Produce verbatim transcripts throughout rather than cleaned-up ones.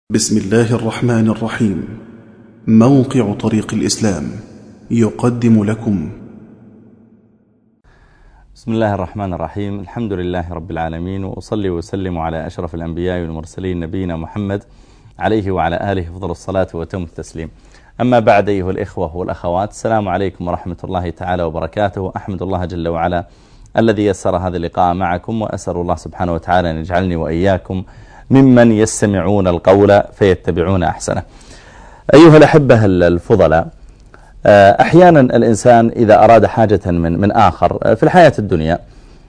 بسم الله الرحمن الرحيم. موقع طريق الإسلام يقدم لكم. بسم الله الرحمن الرحيم. الحمد لله رب العالمين، وأصلي وسلم على أشرف الأنبياء والمرسلين نبينا محمد عليه وعلى آله أفضل الصلاة وتم التسليم. أما بعد، أيها الإخوة والأخوات، السلام عليكم ورحمة الله تعالى وبركاته. أحمد الله جل وعلا الذي يسر هذا اللقاء معكم، وأسأل الله سبحانه وتعالى أن يجعلني وإياكم ممن يستمعون القول فيتبعون أحسنه. أيها الأحبة الفضلاء، أحيانا الإنسان إذا أراد حاجة من من آخر في الحياة الدنيا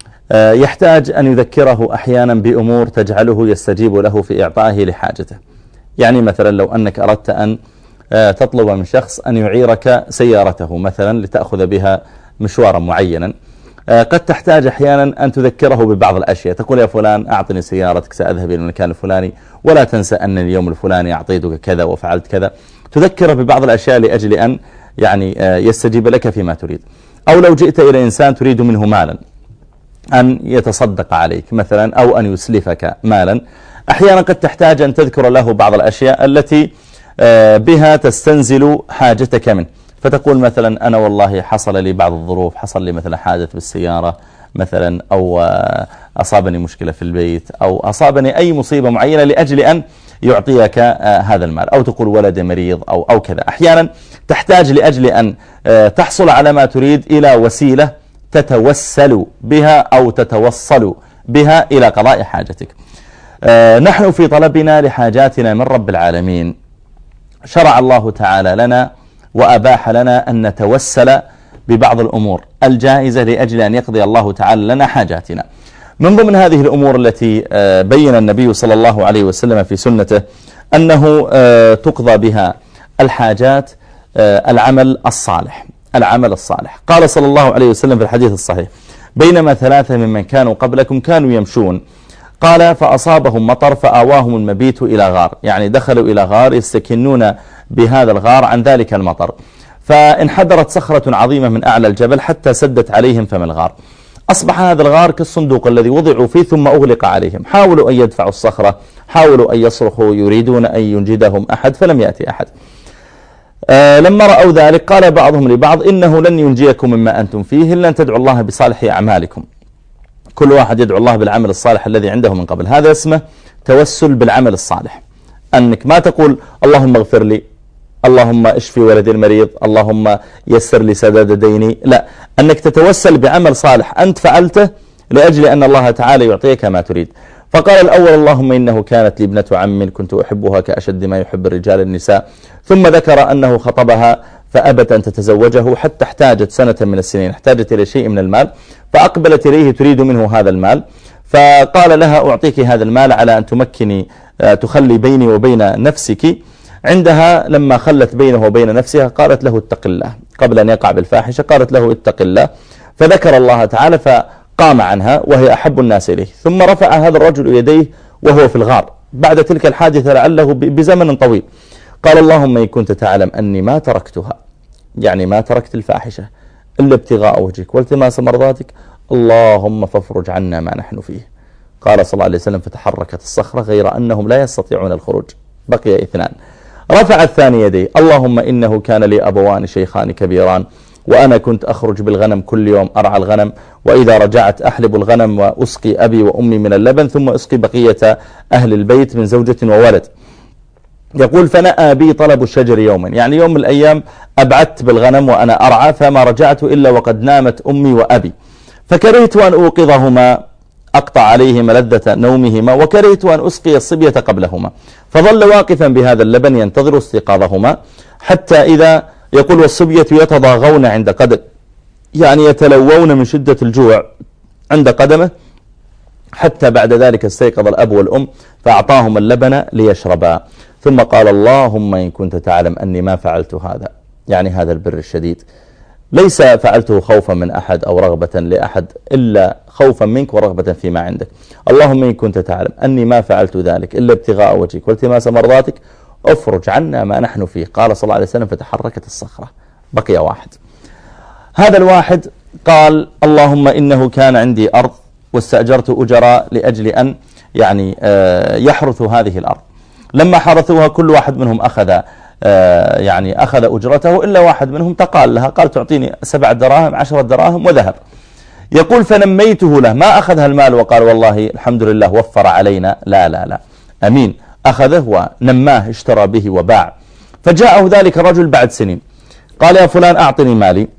يحتاج أن يذكره أحيانا بأمور تجعله يستجيب له في إعطائه لحاجته. يعني مثلا لو أنك أردت أن تطلب من شخص أن يعيرك سيارته مثلا لتأخذ بها مشوارا معينا، قد تحتاج أحيانا أن تذكره ببعض الأشياء. تقول: يا فلان أعطني سيارتك، سأذهب إلى المكان الفلاني، ولا تنسى أن اليوم الفلاني أعطيتك كذا وفعلت كذا. تذكره ببعض الأشياء لأجل أن يعني يستجيب لك فيما تريد. أو لو جئت إلى إنسان تريد منه مالا، أن يتصدق عليك مثلا أو أن يسلفك مالا، أحيانا قد تحتاج أن تذكر له بعض الأشياء التي بها تستنزل حاجتك منه. فتقول مثلا: أنا والله حصل لي بعض الظروف، حصل لي مثلا حادث بالسيارة مثلا، أو أصابني مشكلة في البيت، أو أصابني أي مصيبة معينة لأجل أن يعطيك هذا المال. أو تقول ولد مريض أو, أو كذا. أحيانا تحتاج لأجل أن تحصل على ما تريد إلى وسيلة تتوسل بها أو تتوصل بها إلى قضاء حاجتك. نحن في طلبنا لحاجاتنا من رب العالمين شرع الله تعالى لنا وأباح لنا أن نتوسل ببعض الأمور الجائزة لأجل أن يقضي الله تعالى لنا حاجاتنا. من ضمن هذه الأمور التي بين النبي صلى الله عليه وسلم في سنته أنه تقضى بها الحاجات العمل الصالح. العمل الصالح. قال صلى الله عليه وسلم في الحديث الصحيح: بينما ثلاثة ممن كانوا قبلكم كانوا يمشون، قال: فأصابهم مطر فآواهم المبيت إلى غار. يعني دخلوا إلى غار يستكنون بهذا الغار عن ذلك المطر، فانحدرت صخرة عظيمة من أعلى الجبل حتى سدت عليهم فم الغار. أصبح هذا الغار كالصندوق الذي وضعوا فيه ثم أغلق عليهم. حاولوا أن يدفعوا الصخرة، حاولوا أن يصرخوا، يريدون أن ينجدهم أحد، فلم يأتي أحد. آه لما رأوا ذلك قال بعضهم لبعض: إنه لن ينجيكم مما أنتم فيه إلا أن تدعوا الله بصالح أعمالكم. كل واحد يدعو الله بالعمل الصالح الذي عنده من قبل. هذا اسمه توسل بالعمل الصالح. أنك ما تقول: اللهم اغفر لي، اللهم اشفي ولدي المريض، اللهم يسر لي سداد ديني. لا، أنك تتوسل بعمل صالح أنت فعلته لأجل أن الله تعالى يعطيك ما تريد. فقال الأول: اللهم إنه كانت لي ابنة عم كنت أحبها كأشد ما يحب الرجال النساء. ثم ذكر أنه خطبها فأبت أن تتزوجه حتى احتاجت سنة من السنين، احتاجت إلى شيء من المال، فأقبلت إليه تريد منه هذا المال، فقال لها: أعطيك هذا المال على أن تمكني تخلي بيني وبين نفسك. عندها لما خلت بينه وبين نفسها قالت له: اتق الله، قبل أن يقع بالفاحشة قالت له: اتق الله. فذكر الله تعالى فقام عنها وهي أحب الناس إليه. ثم رفع هذا الرجل يديه وهو في الغار بعد تلك الحادثة لعله بزمن طويل، قال: اللهم إن كنت تعلم أني ما تركتها، يعني ما تركت الفاحشة إلا ابتغاء وجهك والتماس مرضاتك، اللهم فافرج عنا ما نحن فيه. قال صلى الله عليه وسلم: فتحركت الصخرة غير أنهم لا يستطيعون الخروج. بقي اثنان. رفع الثاني يديه: اللهم إنه كان لي أبوان شيخان كبيران، وأنا كنت أخرج بالغنم كل يوم أرعى الغنم، وإذا رجعت أحلب الغنم وأسقي أبي وأمي من اللبن، ثم أسقي بقية أهل البيت من زوجة وولد. يقول: فنأى بي طلب الشجر يوما، يعني يوم من الأيام أبعدت بالغنم وأنا أرعى، فما رجعت إلا وقد نامت أمي وأبي، فكرهت أن أوقظهما أقطع عليهما لذة نومهما، وكرهت أن أسقي الصبية قبلهما، فظل واقفا بهذا اللبن ينتظر استيقاظهما، حتى إذا يقول: والصبية يتضاغون عند قدم، يعني يتلوون من شدة الجوع عند قدمه، حتى بعد ذلك استيقظ الأب والأم فأعطاهم اللبن ليشربا. ثم قال: اللهم إن كنت تعلم أني ما فعلت هذا، يعني هذا البر الشديد، ليس فعلته خوفا من أحد أو رغبة لأحد، إلا خوفا منك ورغبة فيما عندك. اللهم إن كنت تعلم أني ما فعلت ذلك إلا ابتغاء وجهك والتماس مرضاتك، أفرج عنا ما نحن فيه. قال صلى الله عليه وسلم: فتحركت الصخرة. بقي واحد. هذا الواحد قال: اللهم إنه كان عندي أرض واستأجرت أجراء لأجل أن يعني يحرث هذه الأرض، لما حرثوها كل واحد منهم أخذ آه يعني أخذ أجرته إلا واحد منهم تقال لها، قال تعطيني سبع دراهم عشرة دراهم وذهب. يقول فنميته له، ما أخذها المال وقال والله الحمد لله وفر علينا، لا لا لا، أمين، أخذه ونماه اشترى به وباع. فجاءه ذلك الرجل بعد سنين قال يا فلان أعطني مالي.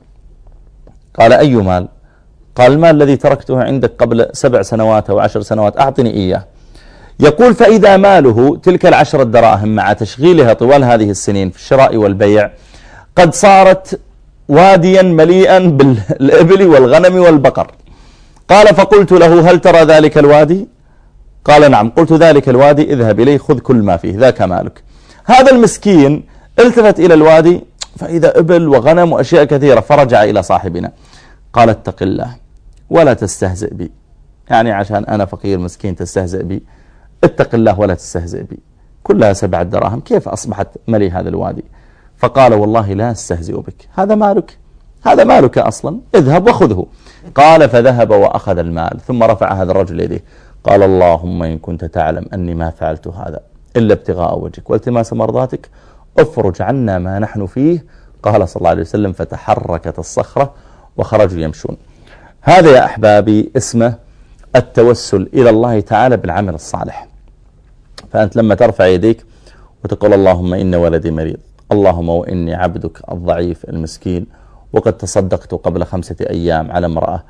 قال أي مال؟ قال المال الذي تركته عندك قبل سبع سنوات أو عشر سنوات أعطني إياه. يقول فإذا ماله تلك العشرة دراهم مع تشغيلها طوال هذه السنين في الشراء والبيع قد صارت واديا مليئا بالإبل والغنم والبقر. قال فقلت له هل ترى ذلك الوادي؟ قال نعم. قلت ذلك الوادي اذهب إليه خذ كل ما فيه ذاك مالك. هذا المسكين التفت إلى الوادي فإذا إبل وغنم وأشياء كثيرة، فرجع إلى صاحبنا قال اتق الله ولا تستهزئ بي، يعني عشان أنا فقير مسكين تستهزئ بي؟ اتق الله ولا تستهزئ بي، كلها سبعة دراهم كيف أصبحت ملي هذا الوادي؟ فقال والله لا أستهزئ بك، هذا مالك، هذا مالك أصلا، اذهب وخذه. قال فذهب وأخذ المال، ثم رفع هذا الرجل يديه قال اللهم إن كنت تعلم أني ما فعلت هذا إلا ابتغاء وجهك والتماس مرضاتك افرج عنا ما نحن فيه. قال صلى الله عليه وسلم فتحركت الصخرة وخرجوا يمشون. هذا يا أحبابي اسمه التوسل إلى الله تعالى بالعمل الصالح. فأنت لما ترفع يديك وتقول اللهم إن ولدي مريض، اللهم وإني عبدك الضعيف المسكين وقد تصدقت قبل خمسة أيام على امرأة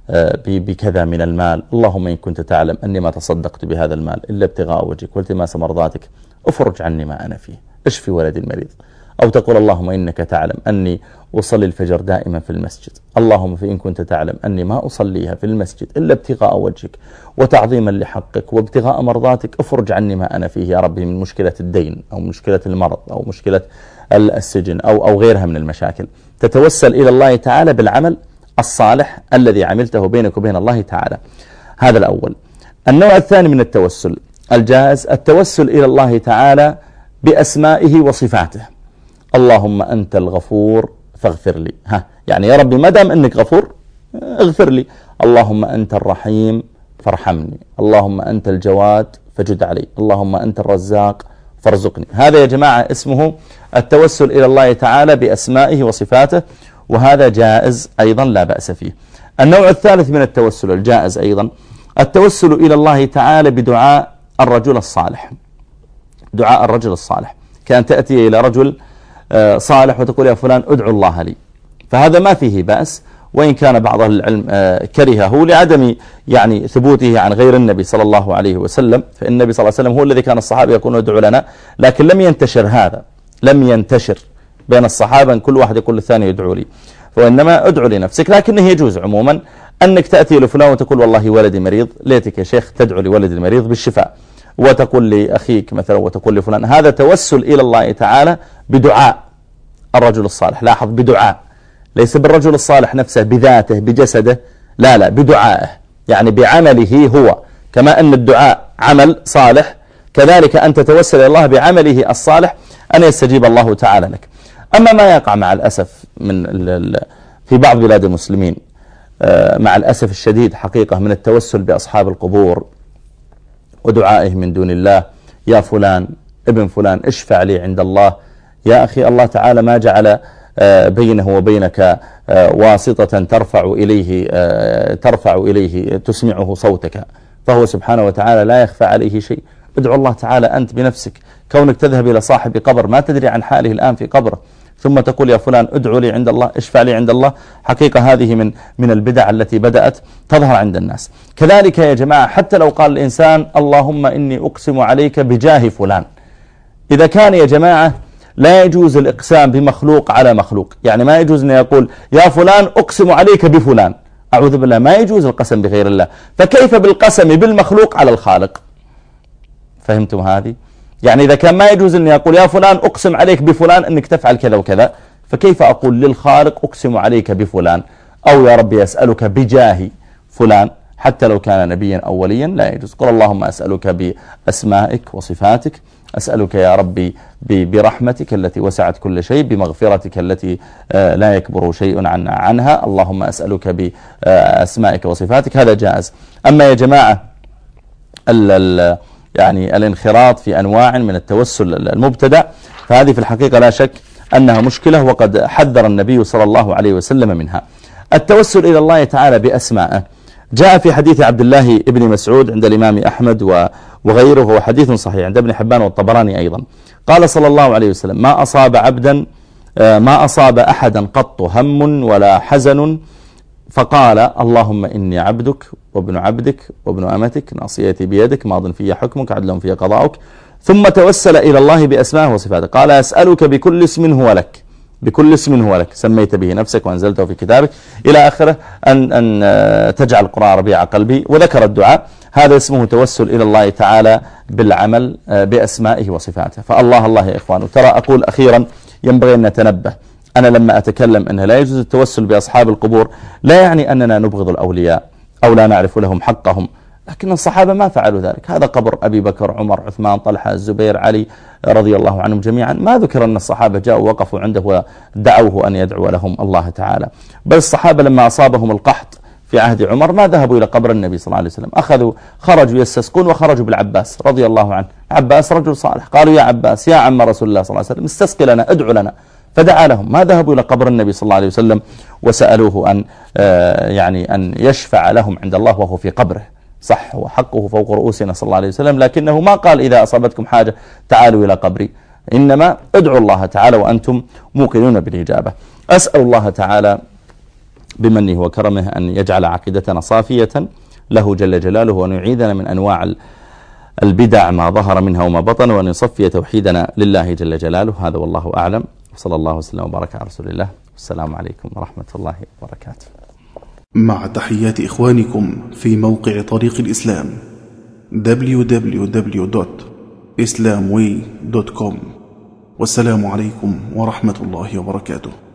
بكذا من المال، اللهم إن كنت تعلم أني ما تصدقت بهذا المال إلا ابتغاء وجهك والتماس مرضاتك افرج عني ما أنا فيه، اشفي ولدي المريض. أو تقول اللهم إنك تعلم أني أصلي الفجر دائما في المسجد، اللهم فإن كنت تعلم أني ما أصليها في المسجد إلا ابتغاء وجهك وتعظيما لحقك وابتغاء مرضاتك افرج عني ما أنا فيه يا ربي من مشكلة الدين أو مشكلة المرض أو مشكلة السجن أو, أو غيرها من المشاكل. تتوسل إلى الله تعالى بالعمل الصالح الذي عملته بينك وبين الله تعالى. هذا الأول. النوع الثاني من التوسل الجائز التوسل إلى الله تعالى بأسمائه وصفاته. اللهم أنت الغفور فاغفر لي، ها يعني يا ربي ما دام أنك غفور اغفر لي. اللهم أنت الرحيم فارحمني، اللهم أنت الجواد فجد علي، اللهم أنت الرزاق فارزقني. هذا يا جماعة اسمه التوسل إلى الله تعالى بأسمائه وصفاته، وهذا جائز أيضا لا بأس فيه. النوع الثالث من التوسل الجائز أيضا التوسل إلى الله تعالى بدعاء الرجل الصالح. دعاء الرجل الصالح كان تأتي إلى رجل صالح وتقول يا فلان ادعو الله لي، فهذا ما فيه بأس، وإن كان بعض العلم كرهه لعدم يعني ثبوته عن غير النبي صلى الله عليه وسلم. فالنبي صلى الله عليه وسلم هو الذي كان الصحابة يقولون ادعو لنا، لكن لم ينتشر هذا، لم ينتشر بين الصحابة أن كل واحد يقول للثاني يدعو لي، وإنما ادعو لنفسك. لكنه يجوز عموما أنك تأتي لفلان وتقول والله ولدي مريض، ليتك يا شيخ تدعو لولدي المريض بالشفاء، وتقول لأخيك مثلا وتقول لفلان. هذا توسل إلى الله تعالى بدعاء الرجل الصالح. لاحظ بدعاء، ليس بالرجل الصالح نفسه بذاته بجسده، لا لا بدعائه، يعني بعمله هو. كما أن الدعاء عمل صالح كذلك أن تتوسل إلى الله بعمله الصالح أن يستجيب الله تعالى لك. أما ما يقع مع الأسف من في بعض بلاد المسلمين مع الأسف الشديد حقيقة من التوسل بأصحاب القبور ودعائه من دون الله، يا فلان ابن فلان اشفع لي عند الله. يا أخي الله تعالى ما جعل بينه وبينك واسطة ترفع إليه ترفع إليه تسمعه صوتك، فهو سبحانه وتعالى لا يخفى عليه شيء. ادعو الله تعالى أنت بنفسك. كونك تذهب إلى صاحب قبر ما تدري عن حاله الآن في قبره ثم تقول يا فلان ادعو لي عند الله اشفع لي عند الله، حقيقة هذه من من البدع التي بدأت تظهر عند الناس. كذلك يا جماعة حتى لو قال الإنسان اللهم إني أقسم عليك بجاه فلان، إذا كان يا جماعة لا يجوز الإقسام بمخلوق على مخلوق، يعني ما يجوز أن يقول يا فلان أقسم عليك بفلان، أعوذ بالله، ما يجوز القسم بغير الله، فكيف بالقسم بالمخلوق على الخالق؟ فهمتم هذه؟ يعني إذا كان ما يجوز أن يقول يا فلان أقسم عليك بفلان أنك تفعل كذا وكذا، فكيف أقول للخالق أقسم عليك بفلان؟ أو يا ربي أسألك بجاه فلان، حتى لو كان نبيا أو وليا لا يجوز. قل اللهم أسألك بأسمائك وصفاتك، أسألك يا ربي برحمتك التي وسعت كل شيء، بمغفرتك التي لا يكبر شيء عن عنها، اللهم أسألك بأسمائك وصفاتك، هذا جائز. أما يا جماعة يعني الانخراط في أنواع من التوسل المبتدع، فهذه في الحقيقة لا شك أنها مشكلة، وقد حذر النبي صلى الله عليه وسلم منها. التوسل إلى الله تعالى بأسمائه جاء في حديث عبد الله ابن مسعود عند الإمام أحمد وغيره، هو حديث صحيح عند ابن حبان والطبراني أيضا. قال صلى الله عليه وسلم: ما أصاب عبدا ما أصاب أحدا قط هم ولا حزن فقال اللهم إني عبدك وابن عبدك وابن أمتك ناصيتي بيدك ماض في حكمك عدل في قضاؤك، ثم توسل إلى الله بأسمائه وصفاته. قال: أسألك بكل اسم هو لك، بكل اسم هو لك سميت به نفسك وأنزلته في كتابك إلى آخره، أن, أن تجعل القرآن ربيع قلبي، وذكر الدعاء. هذا اسمه توسل إلى الله تعالى بالعمل بأسمائه وصفاته. فالله الله يا إخوان. ترى أقول أخيرا ينبغي أن نتنبه، أنا لما أتكلم أنه لا يجوز التوسل بأصحاب القبور لا يعني أننا نبغض الأولياء أو لا نعرف لهم حقهم، لكن الصحابة ما فعلوا ذلك. هذا قبر أبي بكر، عمر، عثمان، طلحة، الزبير، علي رضي الله عنهم جميعا، ما ذكر أن الصحابة جاءوا وقفوا عنده ودعوه أن يدعو لهم الله تعالى. بل الصحابة لما أصابهم القحط في عهد عمر ما ذهبوا إلى قبر النبي صلى الله عليه وسلم، أخذوا خرجوا يستسقون وخرجوا بالعباس رضي الله عنه. عباس رجل صالح، قالوا: يا عباس يا عم رسول الله صلى الله عليه وسلم استسقي لنا، ادعو لنا. فدعا لهم، ما ذهبوا إلى قبر النبي صلى الله عليه وسلم وسألوه أن يعني أن يشفع لهم عند الله وهو في قبره. صح وحقه فوق رؤوسنا صلى الله عليه وسلم، لكنه ما قال إذا أصابتكم حاجة تعالوا إلى قبري، إنما ادعوا الله تعالى وأنتم موقنون بالإجابة. أسأل الله تعالى بمنه وكرمه أن يجعل عقيدتنا صافية له جل جلاله، وأن يعيذنا من أنواع البدع ما ظهر منها وما بطن، وأن يصفي توحيدنا لله جل جلاله. هذا والله أعلم، وصلى الله وسلم وبارك على رسول الله، والسلام عليكم ورحمة الله وبركاته. مع تحيات إخوانكم في موقع طريق الإسلام دبليو دبليو دبليو دوت إسلام واي دوت كوم، والسلام عليكم ورحمة الله وبركاته.